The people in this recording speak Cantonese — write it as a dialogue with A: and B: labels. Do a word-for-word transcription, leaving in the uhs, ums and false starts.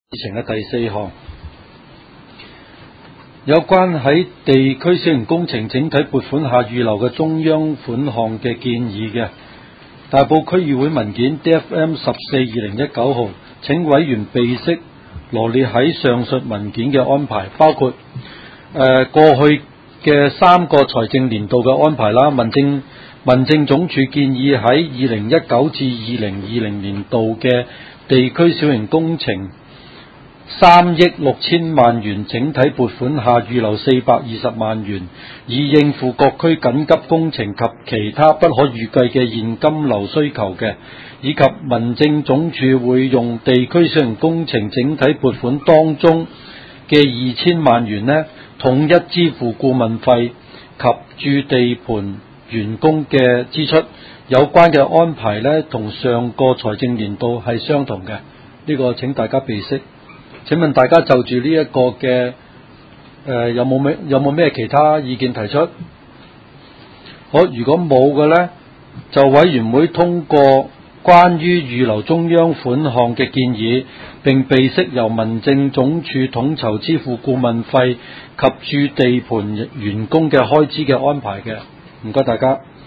A: 事情嘅第四項，有關喺地區小型工程整體撥款下預留嘅中央款項嘅建議嘅，大埔區議會文件 D F M 十四二零一九號，請委員備悉羅列喺上述文件嘅安排，包括誒、呃、過去嘅三個財政年度嘅安排啦。民政民政總署建議喺二零一九至二零二零年度嘅地區小型工程三億六千萬元整體撥款下預留四百二十萬元，以應付各區緊急工程及其他不可預計嘅現金流需求嘅，以及民政總署會用地區小型工程整體撥款當中嘅二千萬元呢，統一支付顧問費及駐地盤員工嘅支出。有關嘅安排呢，同上個財政年度係相同嘅，呢、這個請大家備悉。請問大家就住呢一個嘅誒、呃、有冇咩有冇咩其他意見提出？好，如果冇嘅呢，就委員會通過關於預留中央款項嘅建議，並備悉由民政總署統籌支付顧問費及駐地盤員工嘅開支嘅安排嘅。唔該大家。